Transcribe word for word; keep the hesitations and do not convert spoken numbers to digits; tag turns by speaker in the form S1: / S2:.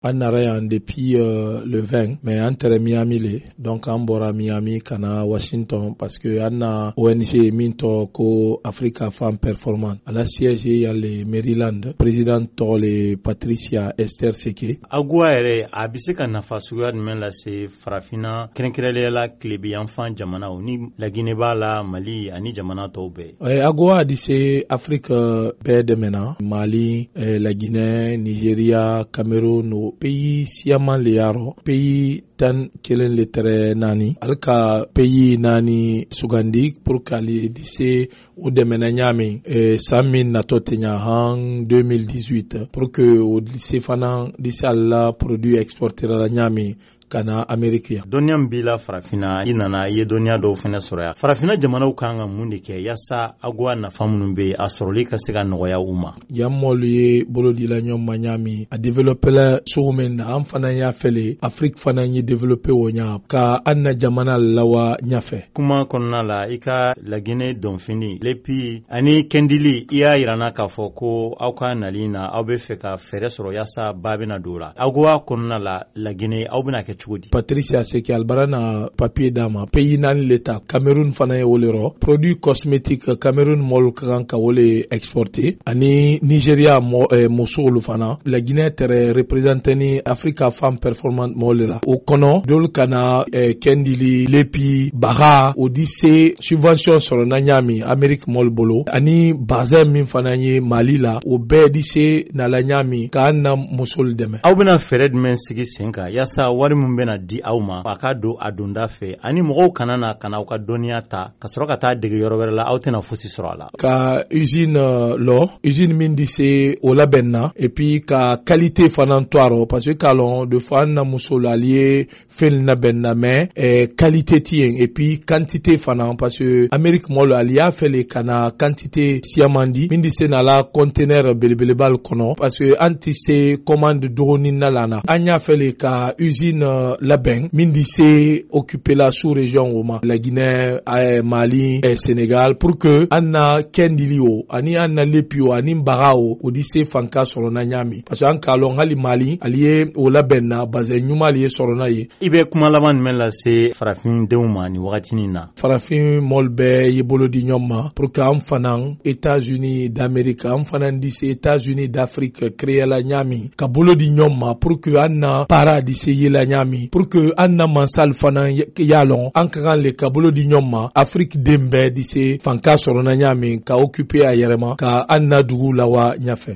S1: an nara yan depuis euh, le vingt mais an tere Miami le donc an bɔra Miami kana Washington parce que an na O N G min tɔ ko Africa Femme Performance à la siège ya le Maryland président tɔ le Patricia Esther Seke.
S2: AGOA yɛrɛ a bɛ se ka nafa suguya jumɛn lase farafina kɛrɛnkɛrɛnnenya la tilebiyanfan jamanaw ni Laginɛ b'a la Mali ani jamana tɔw bɛɛ.
S1: AGOA di se Afrique bɛɛ dɛmɛna Mali, eh, Laginɛ, Nigeria, Cameroun o pays siaman le yaro pays tan kelen le tere nani alka pays nani sugandi pour kali di se o dɛmɛna ɲami eh, san min nato tenya han deux mille dix-huit pour que o di se fana di se alla produit exporter la ɲami kana Amerika.
S2: Dɔnniya min b'i la farafina i nana i ye dɔnniya dɔw fɛnɛ sɔrɔ yan. Farafina jamanaw kan ka mun de kɛ yasa AGOA nafa minnu bɛ a sɔrɔli ka se ka nɔgɔya u ma.
S1: Yan mɔlu ye bolo dila ɲɔgɔn ma ɲami a développer la cogo min na an fana y'a fɛle Afrique fana ye développer o ɲa ka an na jamana lawa ɲafɛ.
S2: Kuma kɔnɔna la i ka Laginɛ dɔnfini lepi ani kɛndili i y'a yirana k'a fɔ ko aw ka nali na aw bɛ fɛ ka fɛɛrɛ sɔrɔ yasa ba bɛna don o la. AGOA kɔnɔna la Laginɛ aw bɛna kɛ Chugodi.
S1: Patricia Seke albarana papier dama pays nan l'État Cameroun fana ye wolero produit cosmétique Cameroun mol kan ka wole exporter ani Nigeria mo eh, musulu fana la Guinée tere représentani Africa Femme Performance molera o kono dol kana eh, kendili lepi baga odise subvention soro na nyami Amerique mol bolo ani bazin min fana ye Mali la o be dise na la nyami ka na musul deme
S2: aw bena fɛrɛ jumɛn sigi sen kan yasa wari mun bena di aw ma a ka don a donda fɛ ani mɔgɔw kana na kana aw ka dɔnniya ta ka sɔrɔ ka taa dege yɔrɔ wɛrɛ la aw tɛna fosi sɔrɔ a la
S1: ka usine uh, lɔ usine min di se o labɛn na et puis ka qualité fana to arɔ parce que k'a lɔn de fois an na muso la ali ye fɛn labɛn na mais eh, qualité ti yen et puis quantité fana parce que Amérique mɔlu ali y'a fɛle ka na quantité siyaman di min di se na la conteneur belebelebal kɔnɔ parce que an ti se commande dogoni na la na an y'a fɛle ka usine uh, labɛn min di se occuper la sous-région o ma la Guinée eh, Mali eh, Sénégal pour que an na kendili o ani an na lepi o ani baga o o di se fanka sɔrɔ na ɲami parce que an k'a lɔn hali Mali ali ye o labɛn na bazin ɲuman ali ye sɔrɔ na ye
S2: i bɛ kuma laban jumɛn lase farafindenw ma ni wagatinin na
S1: farafin mɔl bɛɛ ye bolo di ɲɔgɔn ma pour que an fana États-Unis d'Amérique an fana di se États-Unis d'Afrique créer la ɲami ka bolo di ɲɔgɔn ma pour que an na para di se ye la ɲami pour que an na mansal fana y'a lɔn an ka kan le ka bolo di ɲɔgɔn ma Afrique den bɛɛ di se fanka sɔrɔ na ɲami ka occuper a yɛrɛ ma ka an na dugu la wa ɲafɛ